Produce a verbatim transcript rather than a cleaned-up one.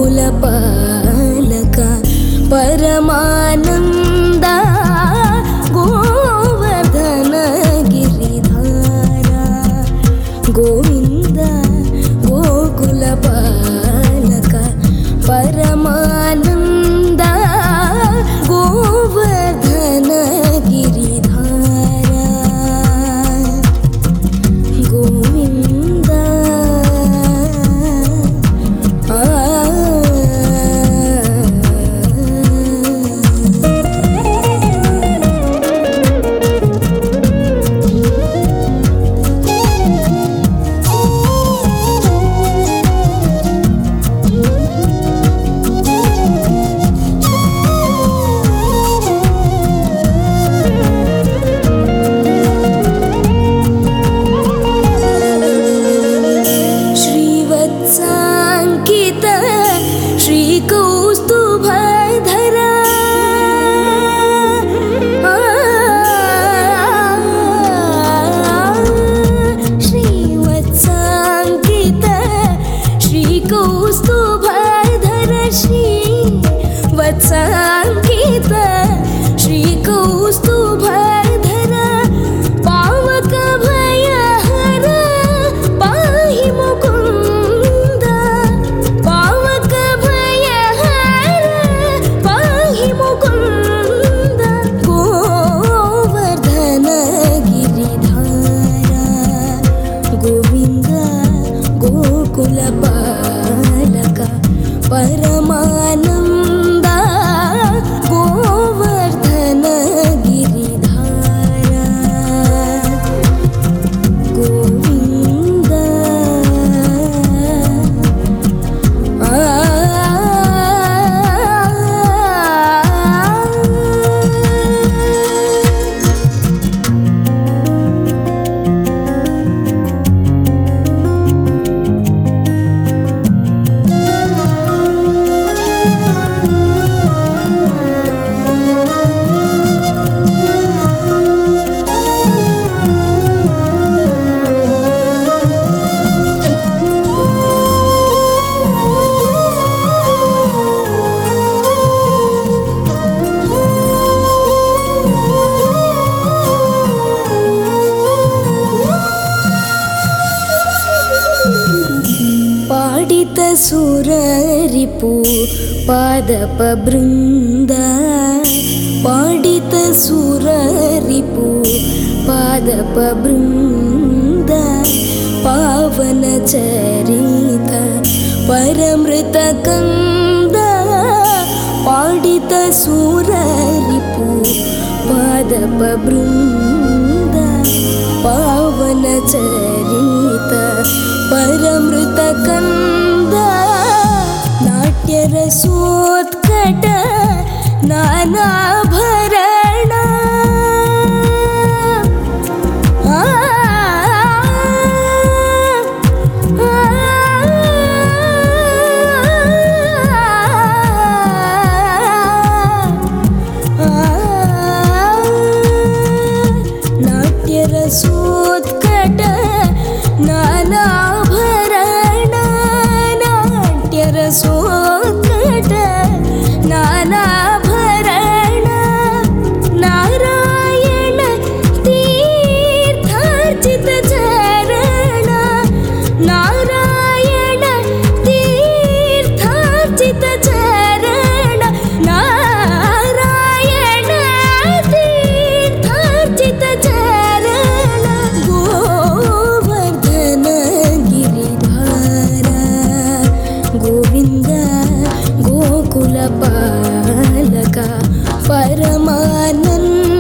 गोकुलपालक परमानंद गोवर्धन गिरिधारा गोविंद गोकुलपालक परमानंद गोवर्धन गिरिधारा गोविंद वत्सांकित श्रीकौस्तुभधर पावक भयहर पाहि मुकुंद पावक भयहर पाहि मुकुंद गोवर्धन गिरिधारा गोविंद गोकुलपालक परमानंद गोवर्धन गिरिधारा गोविंद आ पाडित सुररिपु पादप बृंद पाडित सुररिपु पादप बृंद पावन चरित परमृत कंद पाडित सुररिपु पादप बृंद पावन चरित परमृत कंद नाट्य रसोत्कट नानाभरण नाट्य रसोत्कट नानाभरण नाट्य रसोत्कट नानाभरण नारायण तीर्थार्चित चरण नारायण तीर्थार्चित चरण नारायण तीर्थार्चित चरण गोवर्धन गिरिधारा गोविंद गोकुलपालक परमानंद